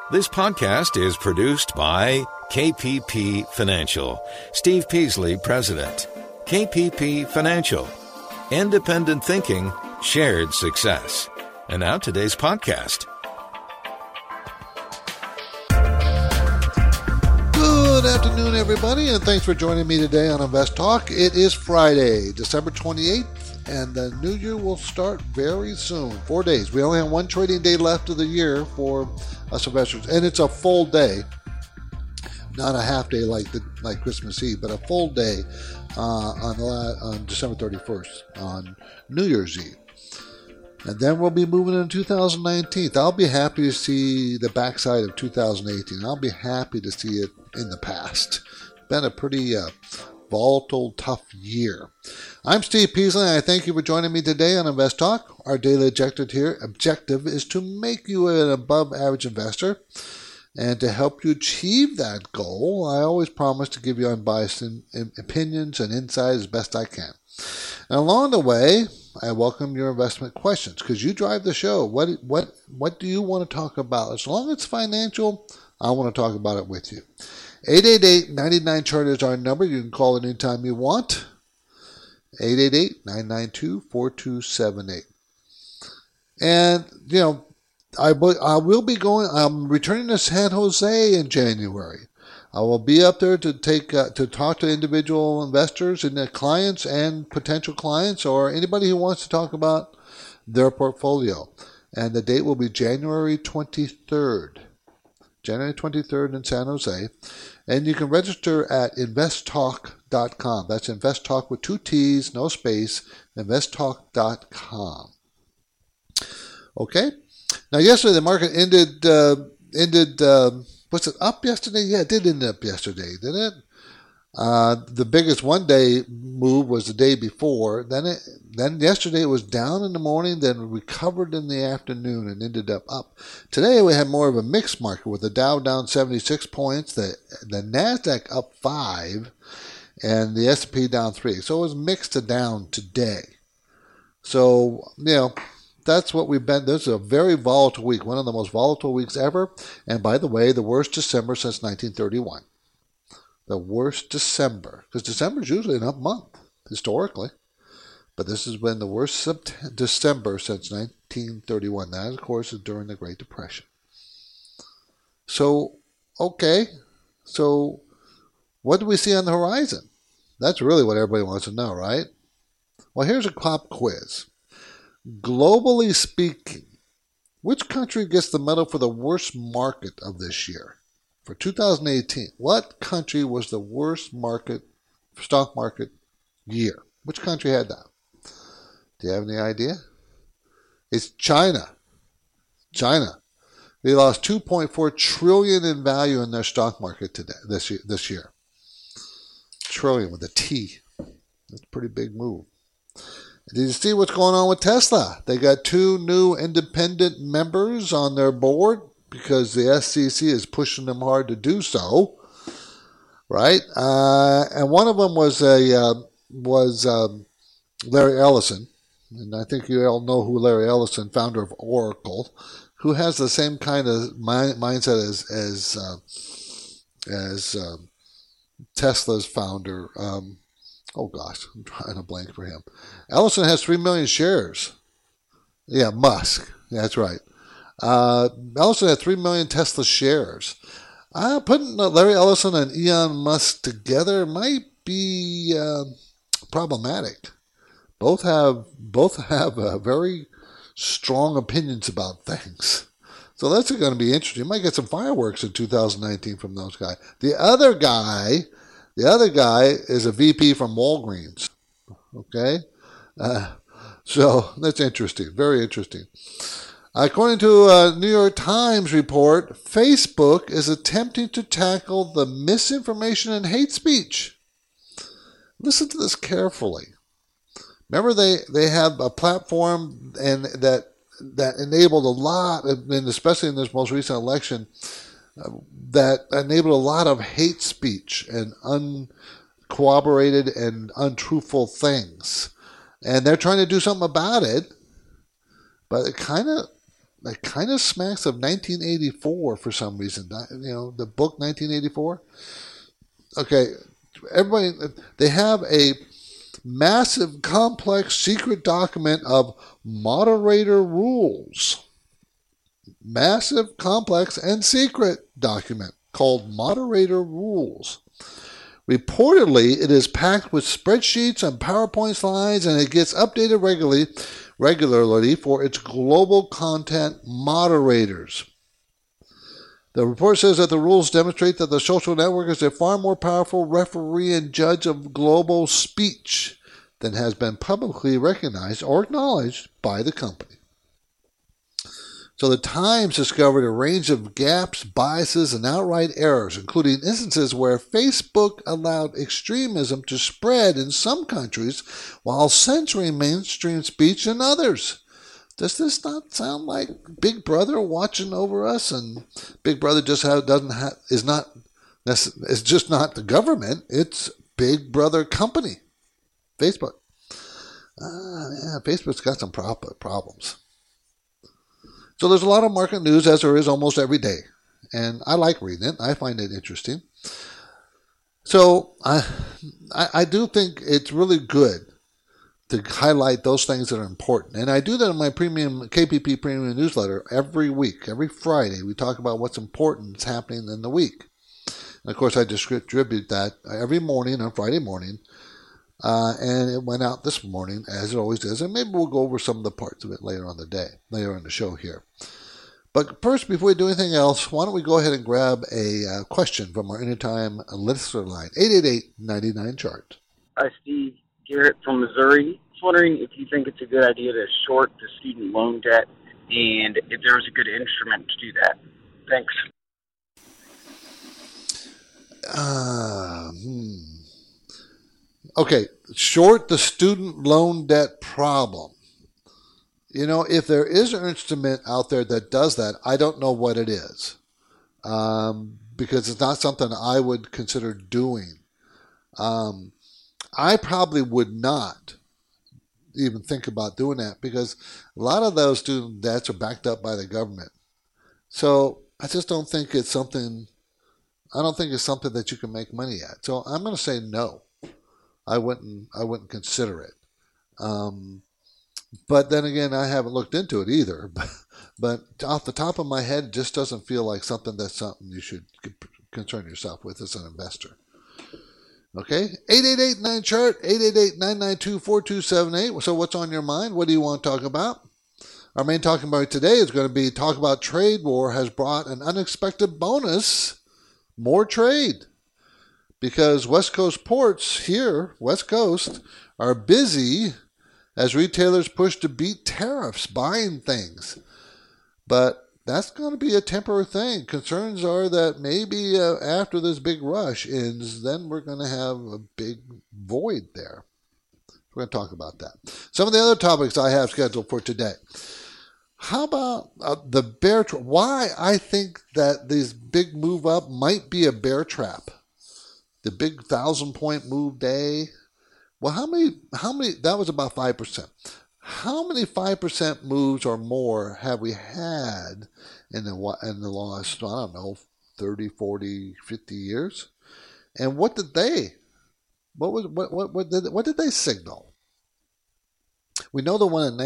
This podcast is produced by KPP Financial. Steve Peasley, President. KPP Financial. Independent thinking, shared success. And now today's podcast. Good afternoon, everybody, and thanks for joining me today on Invest Talk. It is Friday, December 28th, and the new year will start very soon. 4 days. We only have one trading day left of the year for us investors, and it's a full day, not a half day like Christmas Eve, but a full day on December 31st, on New Year's Eve. And then we'll be moving into 2019. I'll be happy to see the backside of 2018. I'll be happy to see it in the past. Been a pretty volatile, tough year. I'm Steve Peasley, and I thank you for joining me today on Invest Talk. Our daily objective is to make you an above-average investor. And to help you achieve that goal, I always promise to give you unbiased opinions and insight as best I can. And along the way, I welcome your investment questions because you drive the show. What do you want to talk about? As long as it's financial, I want to talk about it with you. 888-99-CHART is our number. You can call it anytime you want. 888-992-4278. And, I'm returning to San Jose in January. I will be up there to talk to individual investors and their clients and potential clients or anybody who wants to talk about their portfolio. And the date will be January 23rd. January 23rd in San Jose. And you can register at investtalk.com. That's investtalk with 2 T's, no space, investtalk.com. Okay? Now, yesterday the market ended was it up yesterday? Yeah, it did end up yesterday, didn't it? The biggest one-day move was the day before. Then yesterday it was down in the morning, then recovered in the afternoon and ended up. Today we had more of a mixed market with the Dow down 76 points, the NASDAQ up 5, and the S&P down 3. So it was mixed to down today. So, that's what we've been. This is a very volatile week, one of the most volatile weeks ever. And by the way, the worst December since 1931. The worst December. Because December is usually an up month, historically. But this has been the worst December since 1931. That, of course, is during the Great Depression. So, okay. So, what do we see on the horizon? That's really what everybody wants to know, right? Well, here's a pop quiz. Globally speaking, which country gets the medal for the worst market of this year? For 2018, what country was the worst stock market year? Which country had that? Do you have any idea? It's China. China. They lost $2.4 trillion in value in their stock market this year. Trillion with a T. That's a pretty big move. Did you see what's going on with Tesla? They got 2 new independent members on their board because the SEC is pushing them hard to do so, right? And one of them was Larry Ellison, and I think you all know who Larry Ellison, founder of Oracle, who has the same kind of mindset as Tesla's founder. Oh gosh, I'm trying to blank for him. Ellison has 3 million shares. Yeah, Musk. Yeah, that's right. Ellison had 3 million Tesla shares. Putting Larry Ellison and Elon Musk together might be problematic. Both have very strong opinions about things. So that's going to be interesting. You might get some fireworks in 2019 from those guys. The other guy is a VP from Walgreens. Okay? So that's interesting. Very interesting. According to a New York Times report, Facebook is attempting to tackle the misinformation and hate speech. Listen to this carefully. Remember, they have a platform and that enabled a lot, and especially in this most recent election, that enabled a lot of hate speech and uncorroborated and untruthful things. And they're trying to do something about it, but it kind of that kind of smacks of 1984 for some reason. The book 1984. Okay, everybody, they have a massive, complex, secret document of moderator rules. Massive, complex, and secret document called Moderator Rules. Reportedly, it is packed with spreadsheets and PowerPoint slides, and it gets updated regularly for its global content moderators. The report says that the rules demonstrate that the social network is a far more powerful referee and judge of global speech than has been publicly recognized or acknowledged by the company. So the Times discovered a range of gaps, biases, and outright errors, including instances where Facebook allowed extremism to spread in some countries while censoring mainstream speech in others. Does this not sound like Big Brother watching over us? And Big Brother is just not the government. It's Big Brother company, Facebook. Facebook's got some problems. So there's a lot of market news, as there is almost every day. And I like reading it. I find it interesting. So I do think it's really good to highlight those things that are important. And I do that in my KPP Premium newsletter every week. Every Friday, we talk about what's important that's happening in the week. And of course, I distribute that every morning on Friday morning. And it went out this morning, as it always does. And maybe we'll go over some of the parts of it later in the show here. But first, before we do anything else, why don't we go ahead and grab a question from our Anytime listener line, 888-99-CHART. Hi, Steve. Garrett from Missouri. Just wondering if you think it's a good idea to short the student loan debt and if there was a good instrument to do that. Thanks. Okay, short the student loan debt problem. If there is an instrument out there that does that, I don't know what it is, because it's not something I would consider doing. I probably would not even think about doing that because a lot of those student debts are backed up by the government. So I just don't think it's something. I don't think it's something that you can make money at. So I'm going to say no. I wouldn't consider it. But then again, I haven't looked into it either. But off the top of my head, it just doesn't feel like something you should concern yourself with as an investor. Okay, 888-9-CHART, 888-992-4278. So what's on your mind? What do you want to talk about? Our main talking point today is going to be talk about trade war has brought an unexpected bonus, more trade. Because West Coast ports here, West Coast, are busy as retailers push to beat tariffs, buying things. But that's going to be a temporary thing. Concerns are that maybe after this big rush ends, then we're going to have a big void there. We're going to talk about that. Some of the other topics I have scheduled for today. How about the bear trap? Why I think that this big move up might be a bear trap. The big 1,000-point move day. Well, how many? That was about 5%. How many 5% moves or more have we had in the last, 30, 40, 50 years? And what did they signal? We know the one in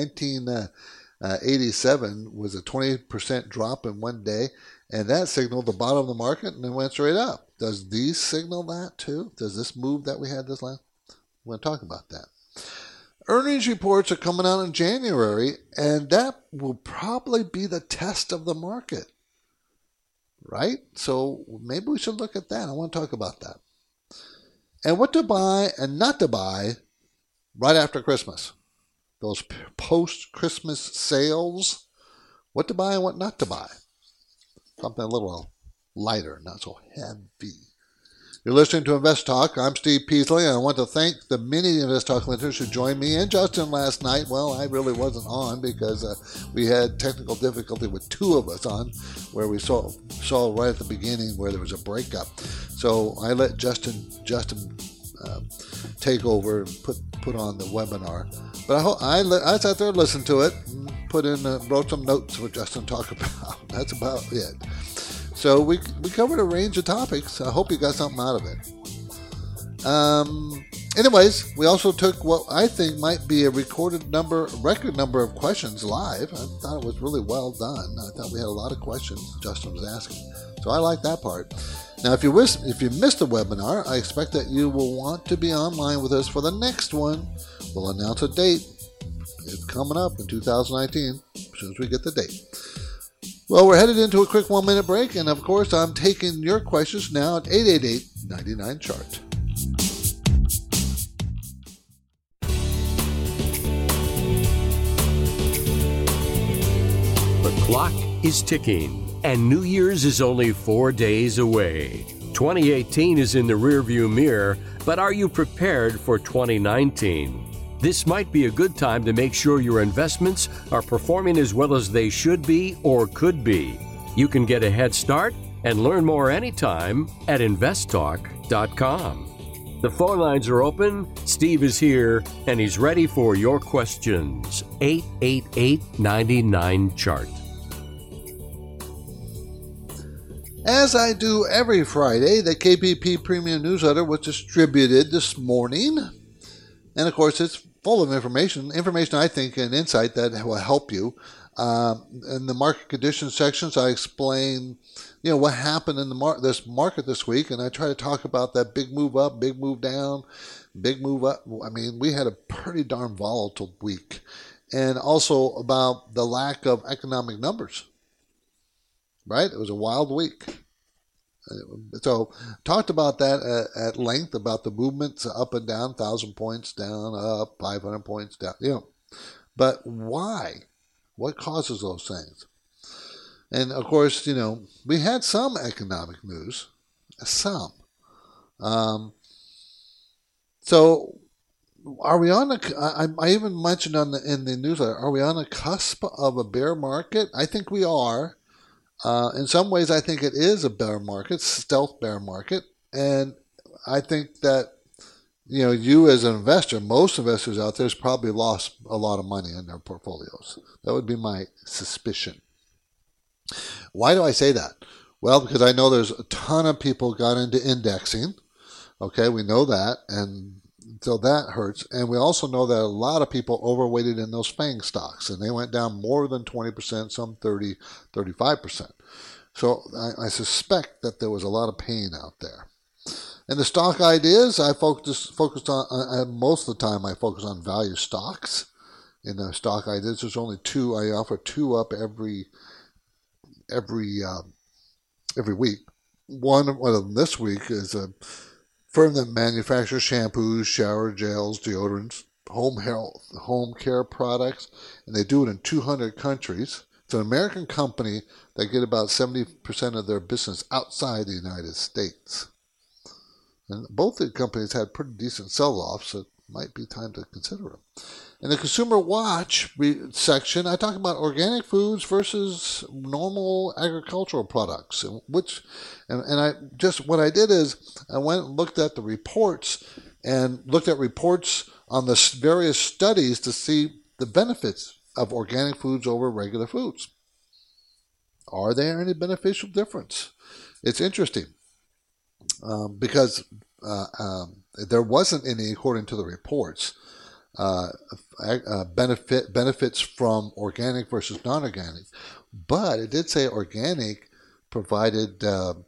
1987 was a 20% drop in one day, and that signaled the bottom of the market and then went straight up. Does these signal that too? Does this move that we had this last? We're going to talk about that. Earnings reports are coming out in January, and that will probably be the test of the market, right? So maybe we should look at that. I want to talk about that. And what to buy and not to buy right after Christmas. Those post-Christmas sales, what to buy and what not to buy. Something a little lighter, not so heavy. You're listening to Invest Talk. I'm Steve Peasley, and I want to thank the many Invest Talk listeners who joined me and Justin last night. Well, I really wasn't on because we had technical difficulty with two of us on, where we saw right at the beginning where there was a breakup. So I let Justin take over and put on the webinar But I sat there and listened to it, and wrote some notes for Justin to talk about. That's about it. So we covered a range of topics. I hope you got something out of it. Anyways, we also took what I think might be a record number of questions live. I thought it was really well done. I thought we had a lot of questions Justin was asking. So I like that part. Now, if you missed the webinar, I expect that you will want to be online with us for the next one. We'll announce a date. It's coming up in 2019, as soon as we get the date. Well, we're headed into a quick 1-minute break, and of course, I'm taking your questions now at 888-99-CHART. The clock is ticking, and New Year's is only 4 days away. 2018 is in the rearview mirror, but are you prepared for 2019? This might be a good time to make sure your investments are performing as well as they should be or could be. You can get a head start and learn more anytime at investtalk.com. The phone lines are open. Steve is here, and he's ready for your questions. 888-99-CHART. As I do every Friday, the KPP Premium Newsletter was distributed this morning. And of course, it's full of information I think and insight that will help you. In the market conditions sections, I explain, what happened in this market this week, and I try to talk about that big move up, big move down, big move up. I mean, we had a pretty darn volatile week, and also about the lack of economic numbers. Right? It was a wild week. So talked about that at length, about the movements up and down, 1,000 points down, up, 500 points down. But why? What causes those things? And of course, we had some economic news, some. So are we on I even mentioned in the newsletter, are we on the cusp of a bear market? I think we are. In some ways, I think it is a bear market, stealth bear market. And I think that, you as an investor, most investors out there has probably lost a lot of money in their portfolios. That would be my suspicion. Why do I say that? Well, because I know there's a ton of people got into indexing. Okay, we know that. And so that hurts. And we also know that a lot of people overweighted in those FANG stocks, and they went down more than 20%, some 30, 35%. So I suspect that there was a lot of pain out there. And the stock ideas, I focused on, most of the time I focus on value stocks. In the stock ideas, there's only two. I offer two up every week. One of them this week is a firm that manufactures shampoos, shower gels, deodorants, home care products, and they do it in 200 countries. It's an American company that get about 70% of their business outside the United States. And both the companies had pretty decent sell-offs, so it might be time to consider them. In the Consumer Watch section, I talk about organic foods versus normal agricultural products. What I did is I went and looked at the reports and looked at reports on the various studies to see the benefits of organic foods over regular foods. Are there any beneficial difference? It's interesting because there wasn't any, according to the reports, benefits from organic versus non-organic, but it did say organic provided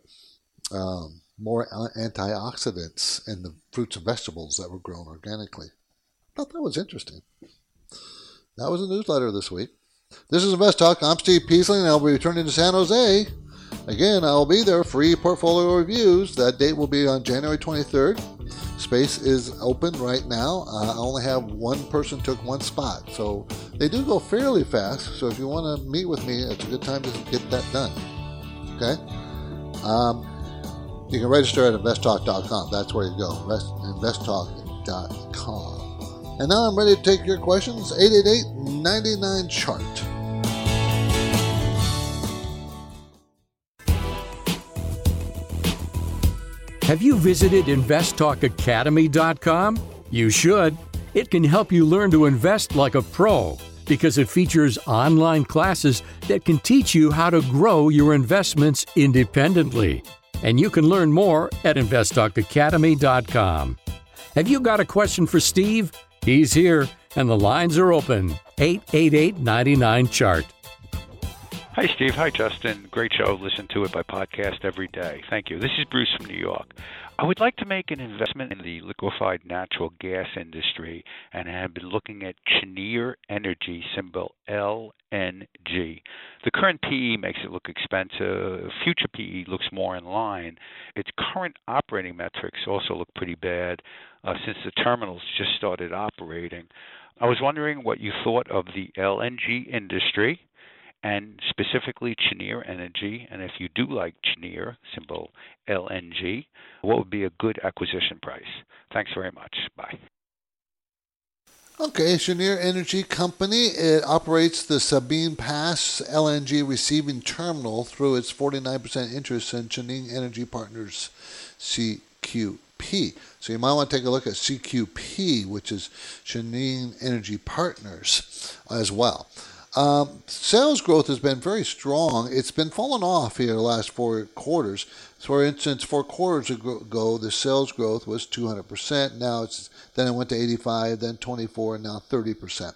more antioxidants in the fruits and vegetables that were grown organically. I thought that was interesting. That was a newsletter this week. This is Invest Talk. I'm Steve Peasley, and I'll be returning to San Jose. Again, I'll be there, free portfolio reviews. That date will be on January 23rd. Space is open right now. I only have one person took one spot. So they do go fairly fast. So if you want to meet with me, it's a good time to get that done. Okay? You can register at investtalk.com. That's where you go. Investtalk.com. And now I'm ready to take your questions. 888-99-CHART. Have you visited investtalkacademy.com? You should. It can help you learn to invest like a pro because it features online classes that can teach you how to grow your investments independently. And you can learn more at investtalkacademy.com. Have you got a question for Steve? He's here, and the lines are open. 888-99-CHART. Hi, Steve. Hi, Justin. Great show. Listen to it by podcast every day. Thank you. This is Bruce from New York. I would like to make an investment in the liquefied natural gas industry, and I have been looking at Cheniere Energy, symbol LNG. The current PE makes it look expensive. Future PE looks more in line. Its current operating metrics also look pretty bad since the terminals just started operating. I was wondering what you thought of the LNG industry, and specifically Cheniere Energy, and if you do like Cheniere, symbol LNG, what would be a good acquisition price? Thanks very much. Bye. Okay, Cheniere Energy Company. It operates the Sabine Pass LNG receiving terminal through its 49% interest in Cheniere Energy Partners, CQP. So you might want to take a look at CQP, which is Cheniere Energy Partners as well. Sales growth has been very strong. It's been falling off here the last 4 quarters. So for instance, 4 quarters ago, the sales growth was 200%. Now then it went to 85, then 24, and now 30%.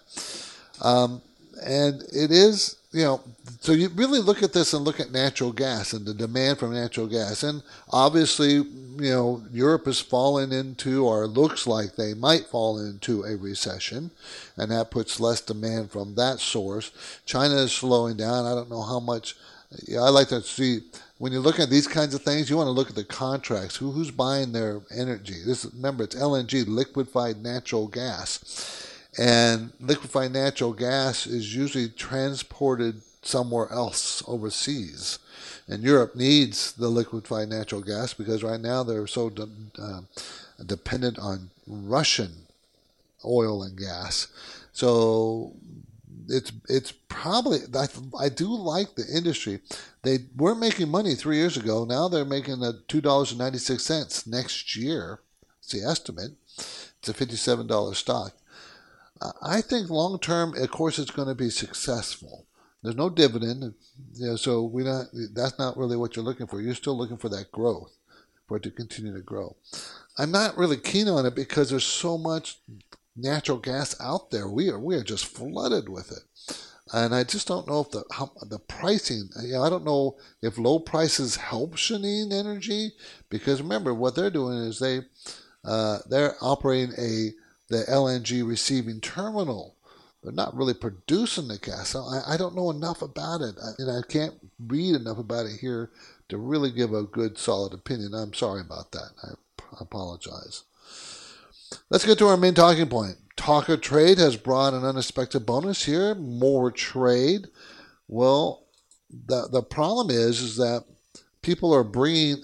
And it is, so you really look at this and look at natural gas and the demand for natural gas. And obviously, Europe has fallen into, or looks like they might fall into, a recession, and that puts less demand from that source. China is slowing down. I don't know how much. I like to see, when you look at these kinds of things, you want to look at the contracts. Who's buying their energy? Remember, it's LNG, liquefied natural gas. And liquefied natural gas is usually transported somewhere else overseas. And Europe needs the liquefied natural gas because right now they're so dependent on Russian oil and gas. So it's probably, I do like the industry. They weren't making money 3 years ago. Now they're making $2.96 next year. It's the estimate. It's a $57 stock. I think long term, of course, it's going to be successful. There's no dividend, so that's not really what you're looking for. You're still looking for that growth, for it to continue to grow. I'm not really keen on it because there's so much natural gas out there. We are just flooded with it, and I just don't know if the pricing. I don't know if low prices help Cheniere Energy, because remember what they're doing is they're operating the LNG receiving terminal. They're not really producing the gas. So I don't know enough about it, and I can't read enough about it here to really give a good, solid opinion. I'm sorry about that. I apologize. Let's get to our main talking point. Talk of Trade has brought an unexpected bonus here, more trade. Well, the problem is that people are bringing,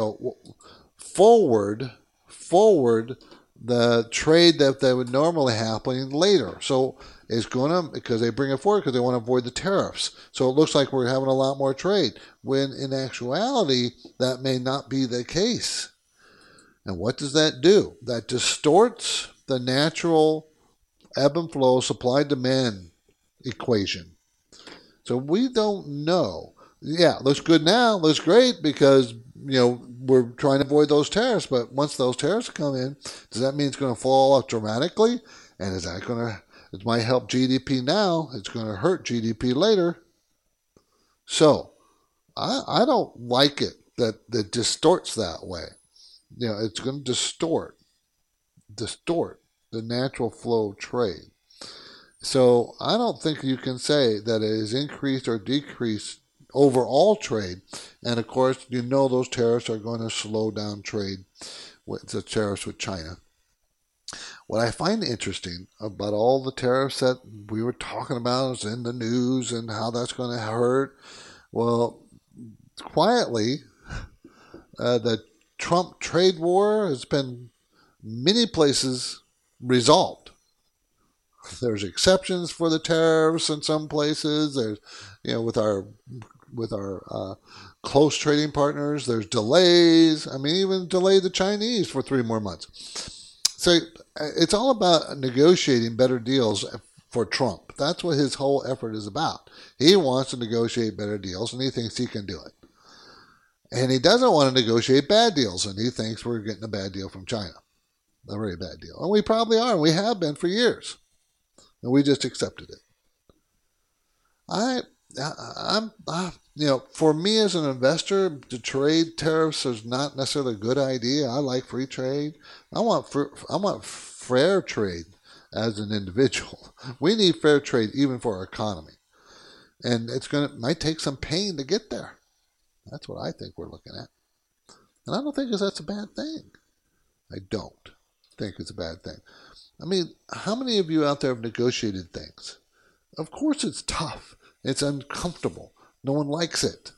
forward the trade that would normally happen later. So it's going to, because they bring it forward because they want to avoid the tariffs. So it looks like we're having a lot more trade, when in actuality, that may not be the case. And what does that do? That distorts the natural ebb and flow supply-demand equation. So we don't know. Yeah, looks good now, looks great because, we're trying to avoid those tariffs, but once those tariffs come in, does that mean it's going to fall off dramatically? And is that it might help GDP now, it's going to hurt GDP later. So, I don't like it that it distorts that way. It's going to distort the natural flow of trade. So, I don't think you can say that it has increased or decreased overall trade. And of course, those tariffs are going to slow down trade with the tariffs with China. What I find interesting about all the tariffs that we were talking about is in the news and how that's going to hurt. Well, quietly, the Trump trade war has been many places resolved. There's exceptions for the tariffs in some places. There's, with our close trading partners, there's delays. I mean, even delayed the Chinese for 3 more months. So it's all about negotiating better deals for Trump. That's what his whole effort is about. He wants to negotiate better deals, and he thinks he can do it. And he doesn't want to negotiate bad deals, and he thinks we're getting a bad deal from China. A very bad deal. And we probably are. We have been for years. And we just accepted it. For me as an investor, to trade tariffs is not necessarily a good idea. I like free trade. I want fair trade as an individual. We need fair trade even for our economy, and might take some pain to get there. That's what I think we're looking at, and I don't think that's a bad thing. I don't think it's a bad thing. I mean, how many of you out there have negotiated things? Of course, it's tough. It's uncomfortable. No one likes it.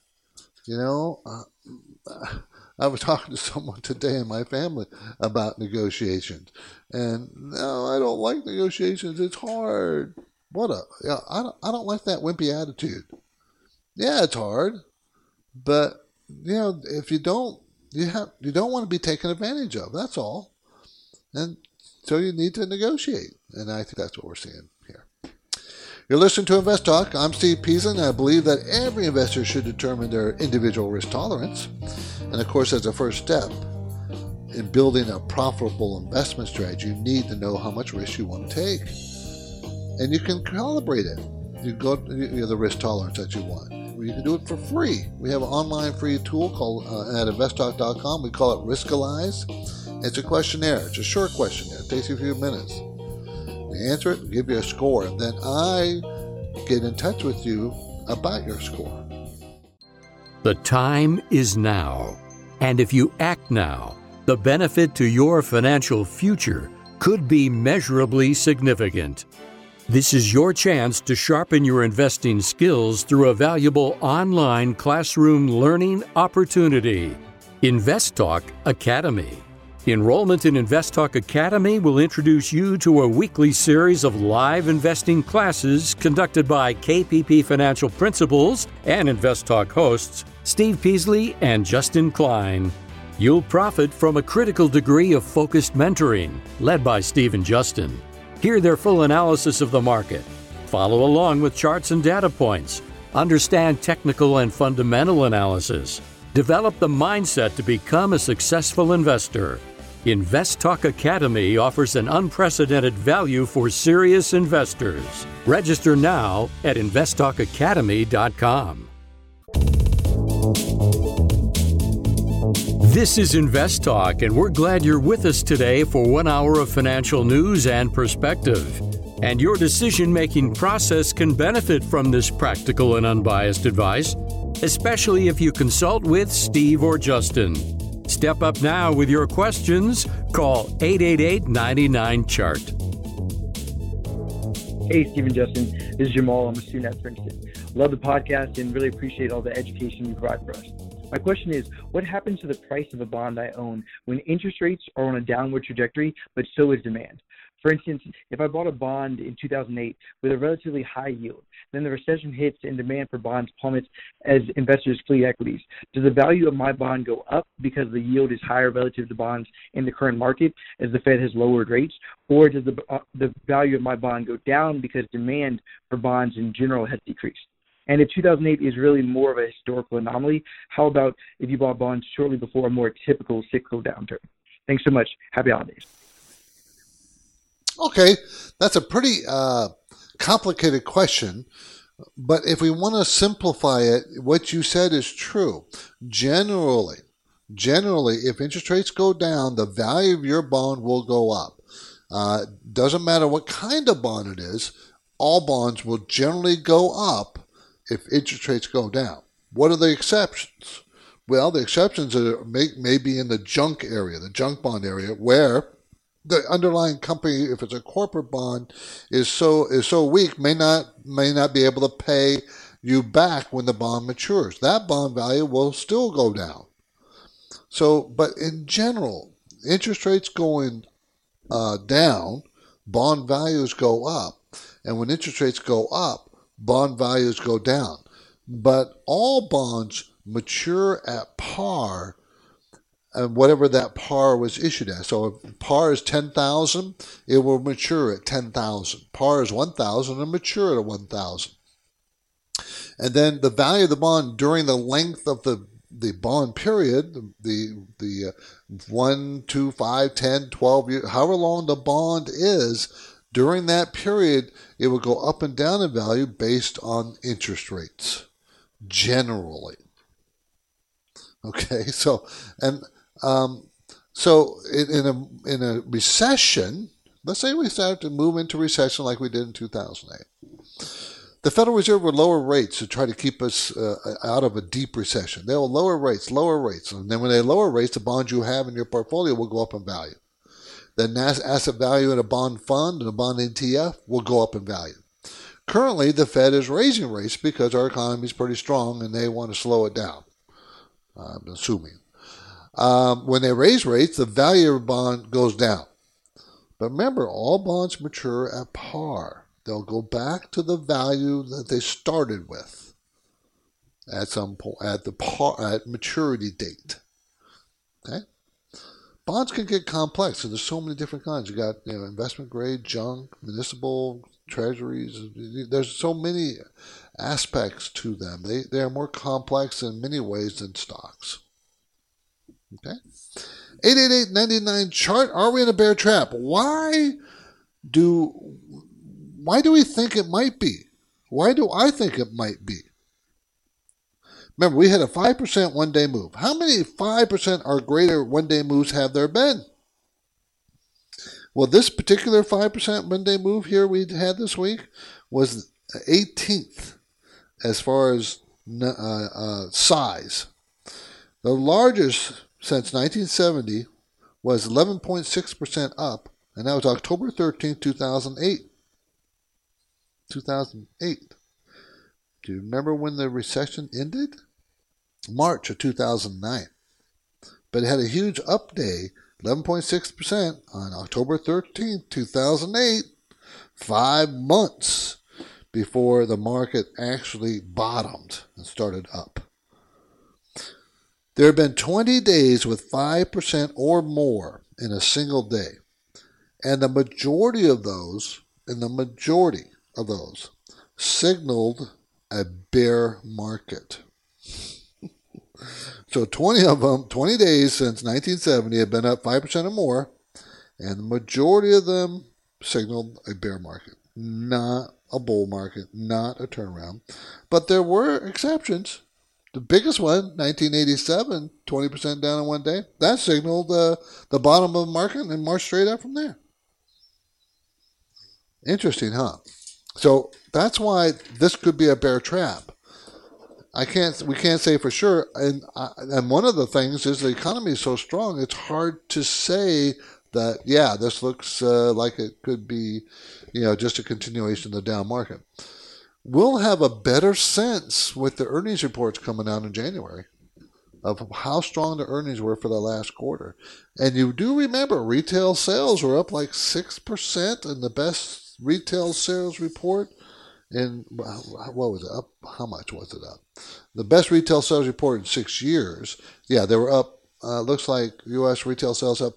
I was talking to someone today in my family about negotiations, and no, I don't like negotiations. It's hard. I don't like that wimpy attitude. Yeah, it's hard, but if you don't want to be taken advantage of. That's all, and so you need to negotiate, and I think that's what we're seeing here. You're listening to Invest Talk. I'm Steve Peasley, and I believe that every investor should determine their individual risk tolerance. And of course, as a first step in building a profitable investment strategy, you need to know how much risk you want to take. And you can calibrate it. You have the risk tolerance that you want. You can do it for free. We have an online free tool called at investtalk.com. We call it Riskalyze. It's a questionnaire. It's a short questionnaire. It takes you a few minutes. You answer it, give you a score, and then I get in touch with you about your score. The time is now. And if you act now, the benefit to your financial future could be measurably significant. This is your chance to sharpen your investing skills through a valuable online classroom learning opportunity. Invest Talk Academy. Enrollment in Invest Talk Academy will introduce you to a weekly series of live investing classes conducted by KPP Financial Principals and Invest Talk hosts Steve Peasley and Justin Klein. You'll profit from a critical degree of focused mentoring led by Steve and Justin. Hear their full analysis of the market. Follow along with charts and data points. Understand technical and fundamental analysis. Develop the mindset to become a successful investor. Invest Talk Academy offers an unprecedented value for serious investors. Register now at investtalkacademy.com. This is Invest Talk, and we're glad you're with us today for 1 hour of financial news and perspective. And your decision-making process can benefit from this practical and unbiased advice, especially if you consult with Steve or Justin. Step up now with your questions. Call 888-99-CHART. Hey, Steve and Justin. This is Jamal. I'm a student at Princeton. Love the podcast and really appreciate all the education you provide for us. My question is, what happens to the price of a bond I own when interest rates are on a downward trajectory, but so is demand? For instance, if I bought a bond in 2008 with a relatively high yield, then the recession hits and demand for bonds plummets as investors flee equities. Does the value of my bond go up because the yield is higher relative to bonds in the current market as the Fed has lowered rates? Or does the value of my bond go down because demand for bonds in general has decreased? And if 2008 is really more of a historical anomaly, how about if you bought bonds shortly before a more typical cyclical downturn? Thanks so much. Happy holidays. Okay, that's a pretty complicated question, but if we want to simplify it, what you said is true. Generally, if interest rates go down, the value of your bond will go up. Doesn't matter what kind of bond it is, all bonds will generally go up if interest rates go down. What are the exceptions? Well, the exceptions may be in the junk area, the junk bond area, where the underlying company, if it's a corporate bond, is so weak, may not be able to pay you back when the bond matures. That bond value will still go down. So, but in general, interest rates going down, bond values go up, and when interest rates go up, bond values go down. But all bonds mature at par whatever that par was issued at. So if par is 10,000, it will mature at 10,000. Par is 1,000 and mature at 1,000. And then the value of the bond during the length of the bond period, the 1, 2, 5, 10, 12 years, however long the bond is, during that period, it will go up and down in value based on interest rates, generally. Okay, so in a recession, let's say we start to move into recession like we did in 2008. The Federal Reserve will lower rates to try to keep us out of a deep recession. They will lower rates. And then when they lower rates, the bonds you have in your portfolio will go up in value. The asset value in a bond fund and a bond ETF will go up in value. Currently, the Fed is raising rates because our economy is pretty strong and they want to slow it down, I'm assuming. When they raise rates, the value of a bond goes down. But remember, all bonds mature at par. They'll go back to the value that they started with at some point at maturity date. Okay, bonds can get complex, and there's so many different kinds. You got investment grade, junk, municipal, treasuries. There's so many aspects to them. They are more complex in many ways than stocks. Okay, 888-99 chart. Are we in a bear trap? Why do we think it might be? Why do I think it might be? Remember, we had a 5% one-day move. How many 5% or greater one-day moves have there been? Well, this particular 5% one-day move here we had this week was 18th as far as size. The largest since 1970 was 11.6% up, and that was October 13th, 2008. 2008. Do you remember when the recession ended? March of 2009. But it had a huge up day, 11.6% on October 13th, 2008, 5 months before the market actually bottomed and started up. There have been 20 days with 5% or more in a single day. And the majority of those signaled a bear market. So 20 of them, 20 days since 1970 have been up 5% or more, and the majority of them signaled a bear market, not a bull market, not a turnaround. But there were exceptions. The biggest one, 1987, 20% down in one day, that signaled the bottom of the market and marched straight up from there. Interesting, huh? So that's why this could be a bear trap. We can't say for sure. And one of the things is the economy is so strong, it's hard to say that, yeah, this looks like it could be, just a continuation of the down market. We'll have a better sense with the earnings reports coming out in January of how strong the earnings were for the last quarter. And you do remember retail sales were up like 6% in the best retail sales report. And what was it up? How much was it up? The best retail sales report in 6 years. Yeah, they were up. Looks like U.S. retail sales up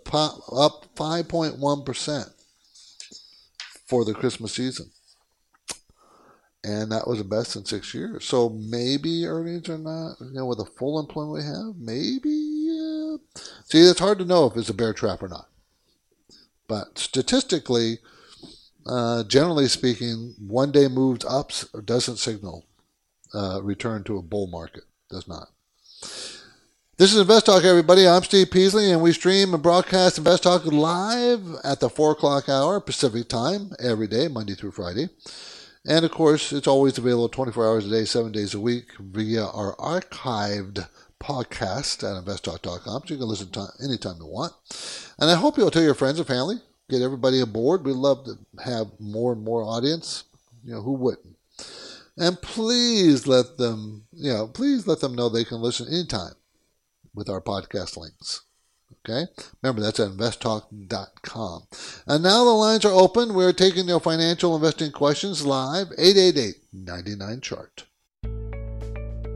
5.1% for the Christmas season. And that was the best in 6 years. So maybe earnings are not, with the full employment we have, maybe. See, it's hard to know if it's a bear trap or not. But statistically, generally speaking, one day moves up doesn't signal return to a bull market. Does not. This is Invest Talk, everybody. I'm Steve Peasley, and we stream and broadcast Invest Talk live at the 4 o'clock hour Pacific time every day, Monday through Friday. And, of course, it's always available 24 hours a day, 7 days a week via our archived podcast at investtalk.com. So you can listen to anytime you want. And I hope you'll tell your friends and family. Get everybody aboard. We'd love to have more and more audience. Who wouldn't? And please let them know they can listen anytime with our podcast links. Okay? Remember, that's at investtalk.com. And now the lines are open. We're taking your financial investing questions live. 888-99-CHART.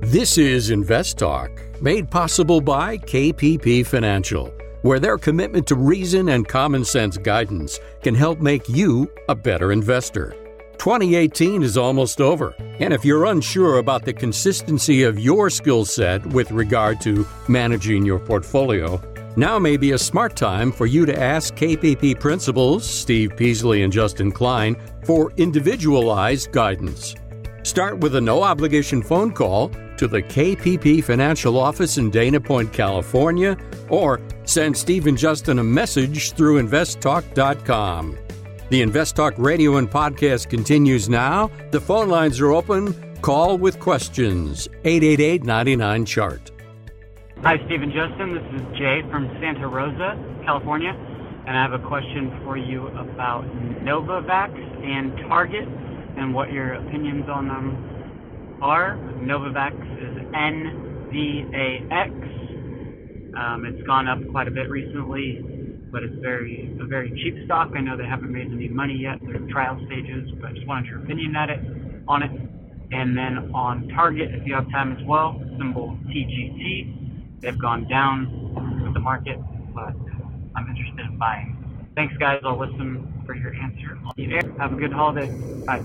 This is Invest Talk, made possible by KPP Financial, where their commitment to reason and common sense guidance can help make you a better investor. 2018 is almost over, and if you're unsure about the consistency of your skill set with regard to managing your portfolio, now may be a smart time for you to ask KPP principals Steve Peasley and Justin Klein for individualized guidance. Start with a no-obligation phone call to the KPP Financial Office in Dana Point, California, or send Steve and Justin a message through investtalk.com. The Invest Talk radio and podcast continues now. The phone lines are open. Call with questions. 888-99-CHART. Hi, Steve and Justin. This is Jay from Santa Rosa, California, and I have a question for you about Novavax and Target and what your opinions on them are. Novavax is NVAX. It's gone up quite a bit recently, but it's a very cheap stock. I know they haven't made any money yet. They're in trial stages, but I just wanted your opinion on it. And then on Target, if you have time as well, symbol TGT. They've gone down with the market, but I'm interested in buying. Thanks, guys. I'll listen for your answer on the air. Have a good holiday. Bye.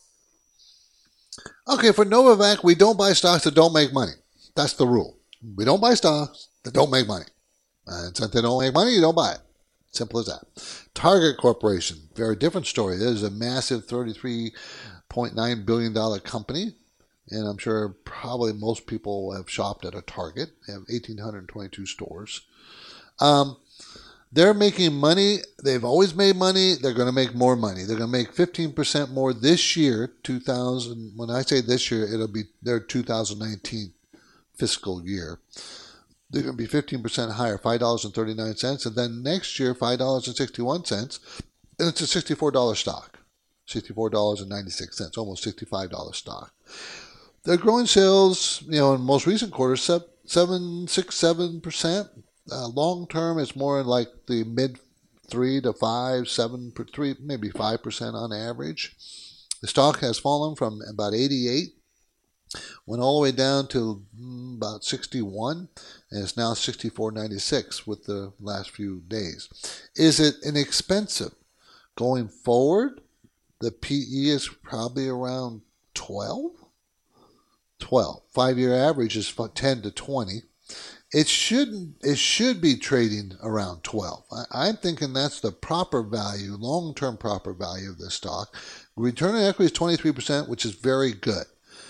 Okay, for Novavax, we don't buy stocks that don't make money. That's the rule. We don't buy stocks that don't make money. And since they don't make money, you don't buy it. Simple as that. Target Corporation, very different story. It is a massive $33.9 billion company. And I'm sure probably most people have shopped at a Target. They have 1,822 stores. They're making money. They've always made money. They're going to make more money. They're going to make 15% more this year, 2000. When I say this year, it'll be their 2019 fiscal year. They're going to be 15% higher, $5.39. And then next year, $5.61. And it's a $64 stock, $64.96, almost $65 stock. They're growing sales, in most recent quarters, 7%. Long term, it's more in like the mid 3 to 5, 7, 3, maybe 5% on average. The stock has fallen from about 88, went all the way down to about 61, and it's now 64.96 with the last few days. Is it inexpensive? Going forward, the PE is probably around 12. 5-year average is 10 to 20. It should be trading around 12. I'm thinking that's the proper value, long-term proper value of this stock. Return on equity is 23%, which is very good.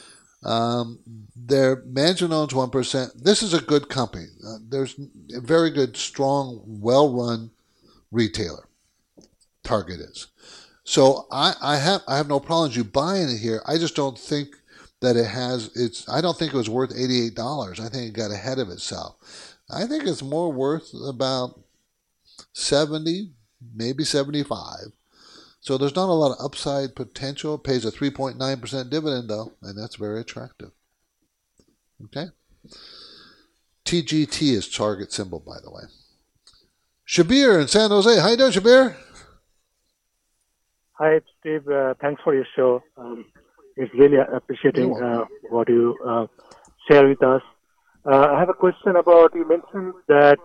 Their management owns 1%. This is a good company. There's a very good, strong, well-run retailer. Target is. So I have no problems you buying it here. I just don't think that I don't think it was worth $88. I think it got ahead of itself. I think it's more worth about 70, maybe 75. So there's not a lot of upside potential. It pays a 3.9% dividend though, and that's very attractive. Okay. TGT is Target symbol, by the way. Shabir in San Jose. How you doing, Shabir? Hi, Steve. Thanks for your show. It's really appreciating what you share with us. I have a question about, you mentioned that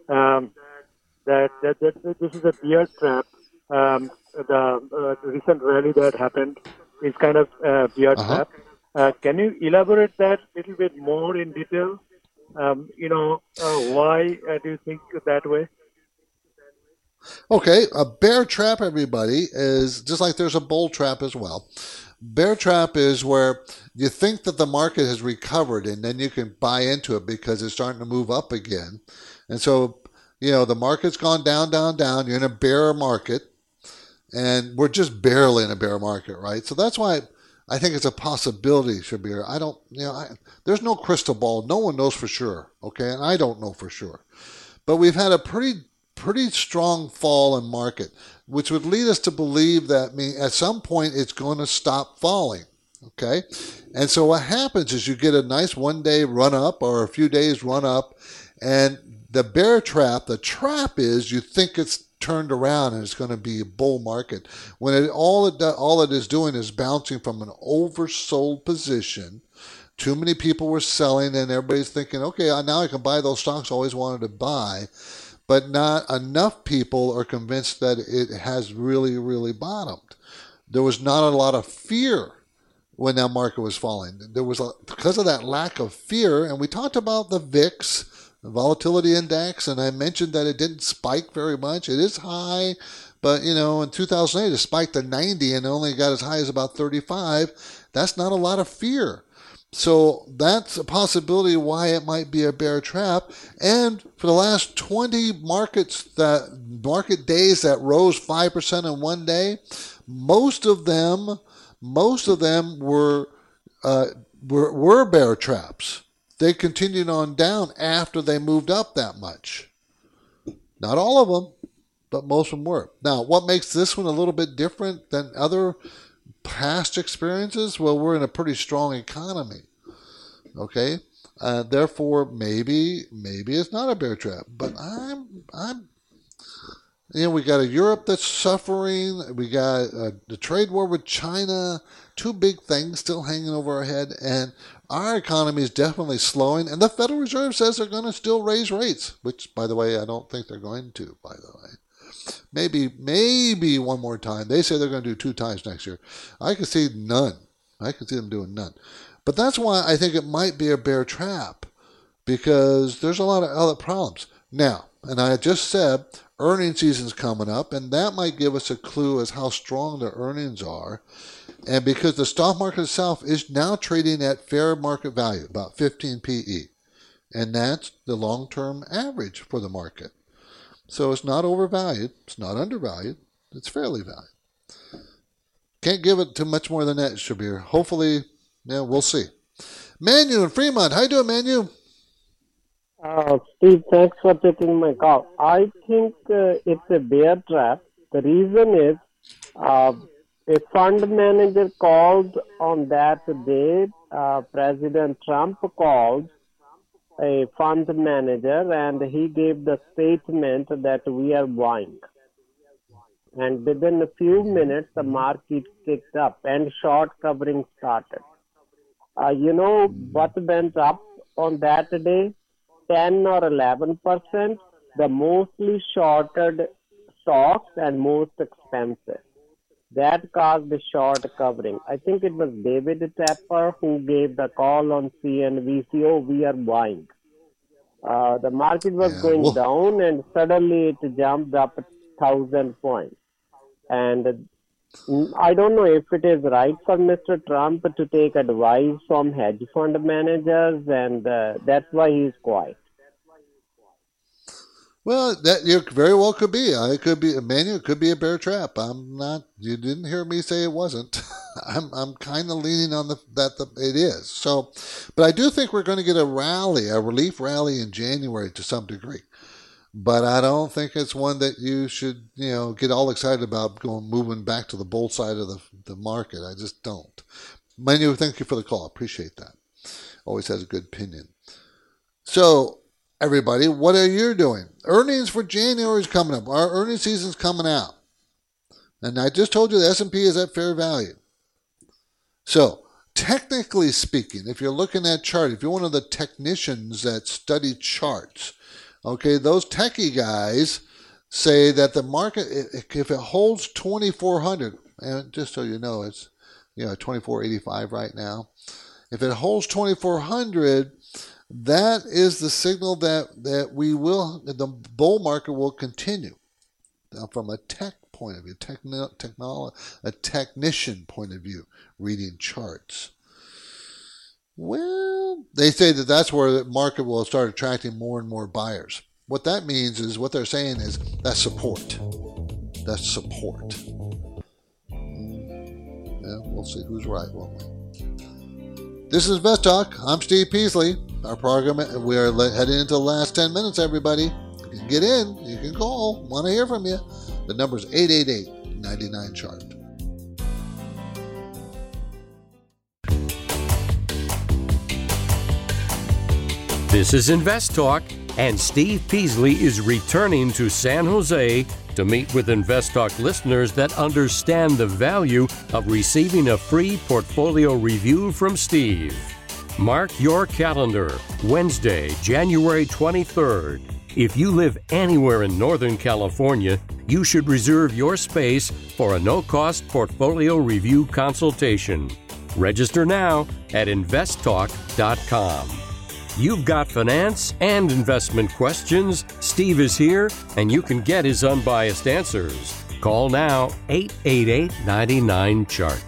this is a bear trap. The recent rally that happened is kind of a bear trap. Can you elaborate that a little bit more in detail? Why do you think that way? Okay, a bear trap, everybody, is just like there's a bull trap as well. Bear trap is where you think that the market has recovered and then you can buy into it because it's starting to move up again. And so, the market's gone down, down, down. You're in a bear market and we're just barely in a bear market, right? So that's why I think it's a possibility, Shabir. There's no crystal ball. No one knows for sure, okay? And I don't know for sure. But we've had a pretty strong fall in market, which would lead us to believe that at some point it's going to stop falling, okay? And so what happens is you get a nice one-day run up or a few days run up, and the bear trap, the trap is you think it's turned around and it's going to be a bull market when all it is doing is bouncing from an oversold position Too many people were selling, and everybody's thinking, okay, now I can buy those stocks I always wanted to buy. But not enough people are convinced that it has really, really bottomed. There was not a lot of fear when that market was falling. There was because of that lack of fear, and we talked about the VIX, the volatility index, and I mentioned that it didn't spike very much. It is high, but in 2008 it spiked to 90 and only got as high as about 35. That's not a lot of fear. So that's a possibility why it might be a bear trap. And for the last 20 market days that rose 5% in one day, most of them were bear traps. They continued on down after they moved up that much. Not all of them, but most of them were. Now, what makes this one a little bit different than other past experiences? Well, we're in a pretty strong economy. Okay, therefore maybe it's not a bear trap. But we got a Europe that's suffering. We got the trade war with China. Two big things still hanging over our head, and our economy is definitely slowing. And the Federal Reserve says they're going to still raise rates, which, by the way, I don't think they're going to. By the way, maybe one more time. They say they're going to do 2 times next year. I can see none. I can see them doing none. But that's why I think it might be a bear trap, because there's a lot of other problems. Now, and I just said earnings season's coming up, and that might give us a clue as how strong the earnings are. And because the stock market itself is now trading at fair market value, about 15 PE. And that's the long-term average for the market. So it's not overvalued. It's not undervalued. It's fairly valued. Can't give it too much more than that, Shabir. Hopefully, we'll see. Manu in Fremont. How you doing, Manu? Steve, thanks for taking my call. I think it's a bear trap. The reason is a fund manager called on that day. President Trump called a fund manager, and he gave the statement that we are buying. And within a few minutes, the market kicked up and short covering started. What went up on that day? 10 or 11%, the mostly shorted stocks and most expensive. That caused the short covering. I think it was David Tepper who gave the call on CNBC, we are buying. The market was going down, and suddenly it jumped up 1,000 points. And I don't know if it is right for Mr. Trump to take advice from hedge fund managers, and that's why he's quiet. Well, that very well could be. It could be, Emmanuel. It could be a bear trap. I'm not. You didn't hear me say it wasn't. I'm kind of leaning on it is. So, but I do think we're going to get a relief rally in January to some degree. But I don't think it's one that you should, get all excited about moving back to the bull side of the market. I just don't. Manu, thank you for the call. Appreciate that. Always has a good opinion. So, everybody, what are you doing? Earnings for January is coming up. Our earnings season's coming out. And I just told you the S&P is at fair value. So, technically speaking, if you're looking at chart, if you're one of the technicians that study charts, okay, those techie guys say that the market, if it holds 2,400, and just so you know, it's 2,485 right now. If it holds 2,400, that is the signal that the bull market will continue. Now, from a tech point of view, a technician point of view, reading charts. Well, they say that's where the market will start attracting more and more buyers. What that means is, what they're saying is, that's support. That's support. Yeah, we'll see who's right, won't we? This is Invest Talk. I'm Steve Peasley. Our program, we are heading into the last 10 minutes, everybody. You can get in. You can call. Want to hear from you. The number is 888-99-CHART. This is Invest Talk, and Steve Peasley is returning to San Jose to meet with Invest Talk listeners that understand the value of receiving a free portfolio review from Steve. Mark your calendar, Wednesday, January 23rd. If you live anywhere in Northern California, you should reserve your space for a no-cost portfolio review consultation. Register now at investtalk.com. You've got finance and investment questions. Steve is here, and you can get his unbiased answers. Call now, 888-99-CHART.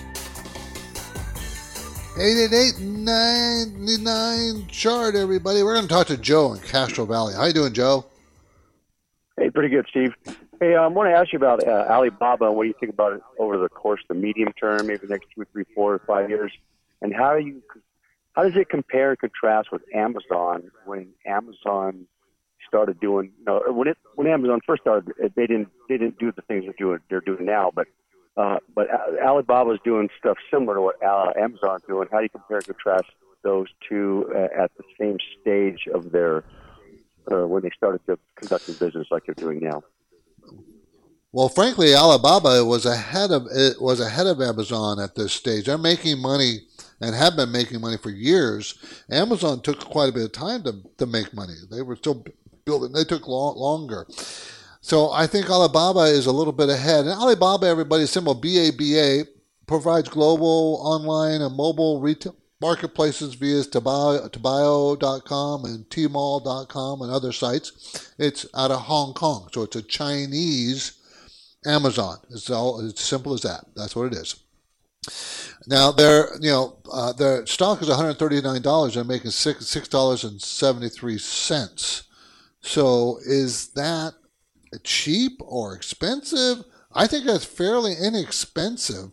888-99-CHART, everybody. We're going to talk to Joe in Castro Valley. How you doing, Joe? Hey, pretty good, Steve. Hey, I want to ask you about Alibaba and what do you think about it over the course of the medium term, maybe the next 2, 3, 4, or 5 years? And how does it compare and contrast with Amazon when Amazon started doing? When Amazon first started, they didn't do the things they're doing now, but Alibaba's doing stuff similar to what Amazon's doing. How do you compare and contrast those two at the same stage of their when they started to conducting business like they're doing now? Well, frankly, Alibaba was ahead of Amazon at this stage. They're making money and have been making money for years. Amazon took quite a bit of time to make money. They were still building. They took longer. So I think Alibaba is a little bit ahead. And Alibaba, everybody's symbol, BABA, provides global, online, and mobile retail marketplaces via Taobao.com and Tmall.com and other sites. It's out of Hong Kong, so it's a Chinese Amazon. It's as simple as that. That's what it is. Now their stock is $139. They're making $6.73. So is that cheap or expensive? I think that's fairly inexpensive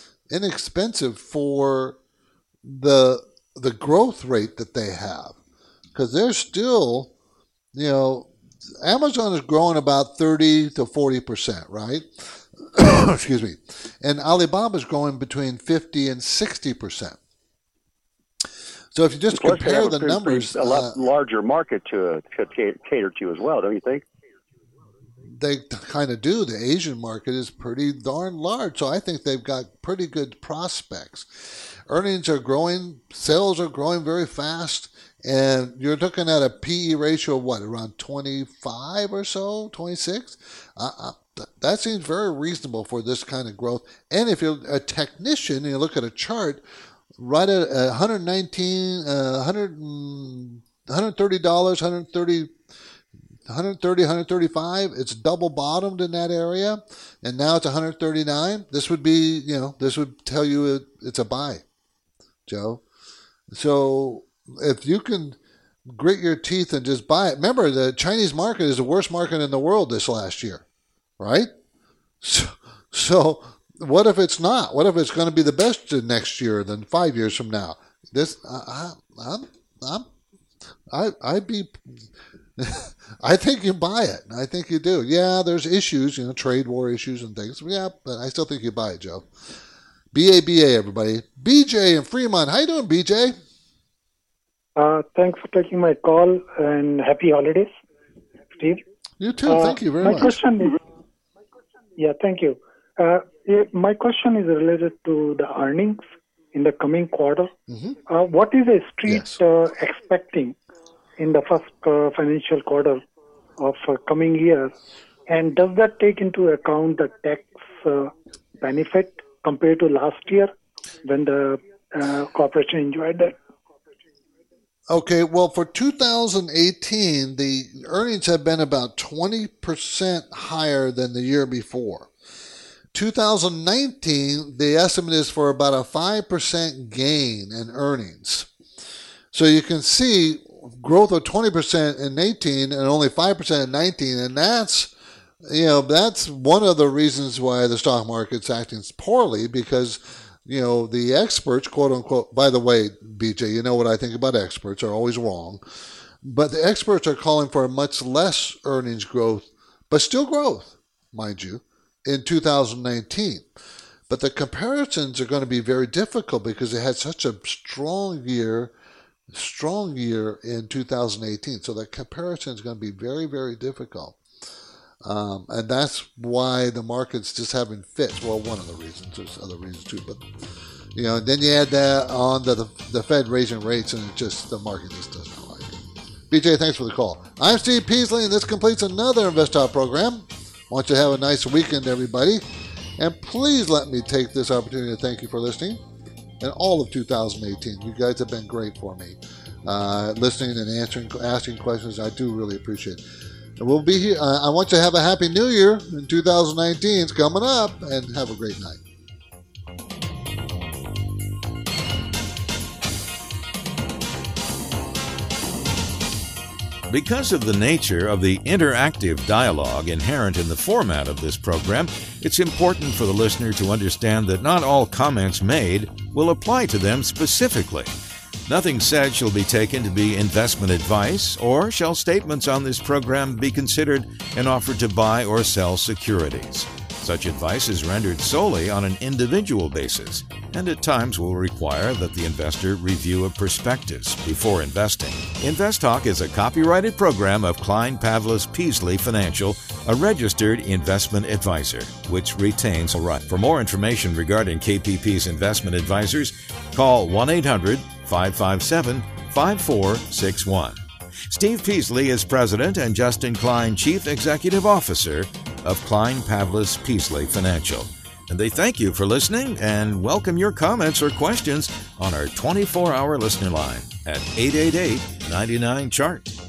for the growth rate that they have, because they're still, Amazon is growing about 30 to 40%, right? Excuse me. And Alibaba is growing between 50 and 60%. So if you just compare the numbers, a lot larger market to cater to as well, don't you think? They kind of do. The Asian market is pretty darn large, so I think they've got pretty good prospects. Earnings are growing, sales are growing very fast, and you're looking at a PE ratio of what, around 25 or so, 26? That seems very reasonable for this kind of growth. And if you're a technician and you look at a chart, right at $130, $135, it's double bottomed in that area, and now it's $139. This would be, this would tell you it's a buy, Joe. So if you can grit your teeth and just buy it, remember the Chinese market is the worst market in the world this last year, right? So what if it's not? What if it's going to be the best next year than 5 years from now? I think you buy it. I think you do. Yeah, there's issues, trade war issues and things. Yeah, but I still think you buy it, Joe. BABA, everybody. BJ in Fremont. How you doing, BJ? Thanks for taking my call, and happy holidays, Steve. You too. Thank you very much. My question is, thank you. My question is related to the earnings in the coming quarter. Mm-hmm. What is the street expecting in the first financial quarter of coming year, and does that take into account the tax benefit compared to last year when the corporation enjoyed that? Okay, well, for 2018, the earnings have been about 20% higher than the year before. 2019, the estimate is for about a 5% gain in earnings. So you can see growth of 20% in 18 and only 5% in 19, and that's one of the reasons why the stock market's acting poorly, because the experts, quote unquote, by the way, BJ, you know what I think about experts, are always wrong, but the experts are calling for a much less earnings growth, but still growth, mind you, in 2019. But the comparisons are going to be very difficult because they had such a strong year in 2018. So the comparison is going to be very, very difficult. And that's why the market's just having fits. Well, one of the reasons. There's other reasons too. But Then you add that on the Fed raising rates, and the market just doesn't like it. BJ, thanks for the call. I'm Steve Peasley, and this completes another Invest Talk program. I want you to have a nice weekend, everybody. And please let me take this opportunity to thank you for listening. And all of 2018, you guys have been great for me. Listening and asking questions, I do really appreciate it. And we'll be here. I want you to have a happy new year in 2019. It's coming up, and have a great night. Because of the nature of the interactive dialogue inherent in the format of this program, it's important for the listener to understand that not all comments made will apply to them specifically. Nothing said shall be taken to be investment advice, or shall statements on this program be considered an offer to buy or sell securities. Such advice is rendered solely on an individual basis, and at times will require that the investor review a prospectus before investing. Invest Talk is a copyrighted program of Klein Pavlis Peasley Financial, a registered investment advisor, which retains a right. For more information regarding KPP's investment advisors, call 1-800-557-5461. Steve Peasley is President and Justin Klein, Chief Executive Officer of Klein Pavlis Peasley Financial. And they thank you for listening and welcome your comments or questions on our 24-hour listener line at 888-99-CHART.